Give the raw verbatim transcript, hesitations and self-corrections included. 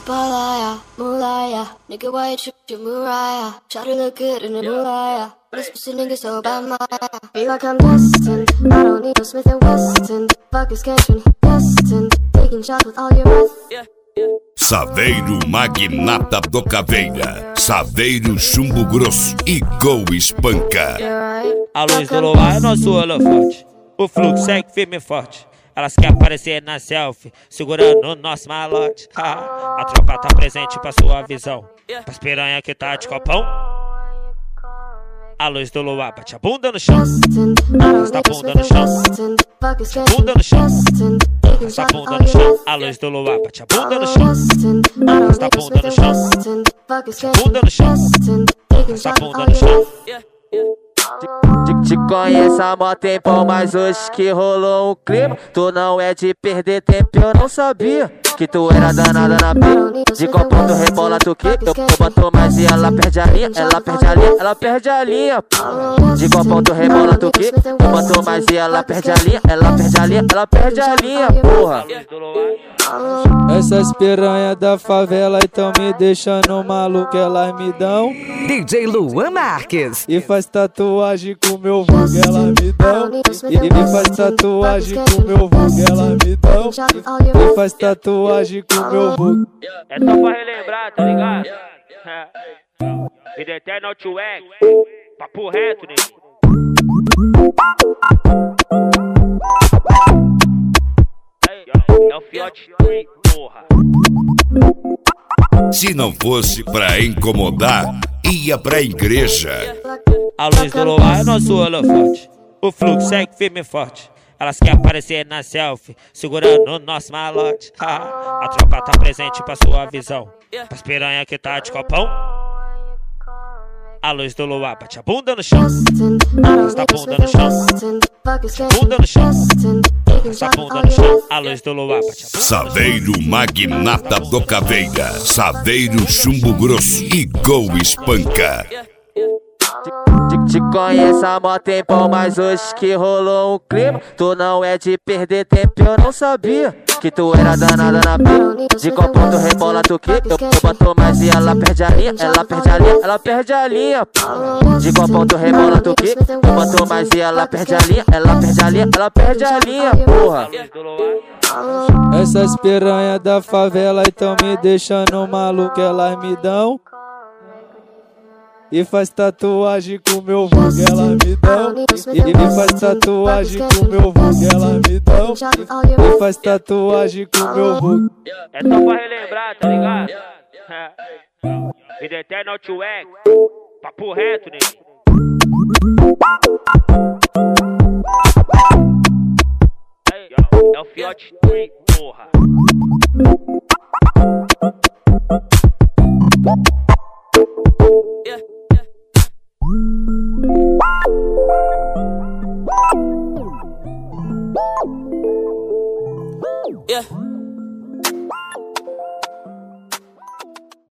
Spotlight, moonlight, nigga, why you trip your Mariah? Try to look good in the moonlight. This pussy nigga so bad, my feel like I'm destined. I don't need no Smith and Weston. Fuck is catching destined. Taking shots with all your breath. Saveiro magnata do caveira, Saveiro chumbo grosso e Go espanca. A luz do luar é nosso holofote, o fluxo segue firme e forte. Elas querem aparecer na selfie, segurando o nosso malote. Ah, a tropa tá presente pra sua visão, pras piranha que tá de copão. A luz do luar bate a bunda no chão, arrasta a bunda no chão, bunda no chão, arrasta a bunda no chão. A luz do luar bate a bunda no chão, arrasta a bunda no chão, bunda no chão, arrasta a bunda no chão. Te, te conheço há mó tempão, mas hoje que rolou um clima. Tu não é de perder tempo, eu não sabia que tu era danada na pia. De copão tu rebola tu que eu, eu boto mais e ela perde a linha. Ela perde a linha, ela perde a linha. De copão tu rebola tu que eu boto mais e ela perde a linha. Ela perde a linha, ela perde a linha, porra. Essas piranha da favela então me deixando maluco, elas me dão D J Luan Marques e faz tatuagem com meu vulgo, elas me dão e, e faz tatuagem com meu vulgo, elas me dão e faz tatuagem com meu vulgo. É só pra relembrar, tá ligado? Vida eterna ao tio X, papo reto, né? É o Fiote três, porra. Se não fosse pra incomodar, ia pra igreja. A luz do luar é nosso holofote, o fluxo segue firme e forte. Elas querem aparecer na selfie, segurando o nosso malote. Ah, a tropa tá presente pra sua visão, pras piranha que tá de copão. A luz do luar bate a bunda no chão, arrasta a bunda no chão, bunda no chão, arrasta a bunda no chão. A luz do luar bate a bunda. Saveiro magnata do caveira, Saveiro chumbo grosso e Go espanca. Te, te conheço há mó tempão, mas hoje que rolou um clima. Tu não é de perder tempo, eu não sabia que tu era danada na pia. De copão tu rebola tu que eu, eu boto mais e ela perde a linha. Ela perde a linha, ela perde a linha. De copão tu rebola tu que eu boto mais e ela perde a linha. Ela perde a linha, ela perde a linha, porra. Essas piranha da favela então me deixando maluco, elas me dão e faz tatuagem com meu vulgo, ela me dão e, e faz tatuagem com meu vulgo, ela me dão e faz tatuagem com meu vulgo. É só pra relembrar, tá ligado? Vida eterna ao tio X, papo reto, né?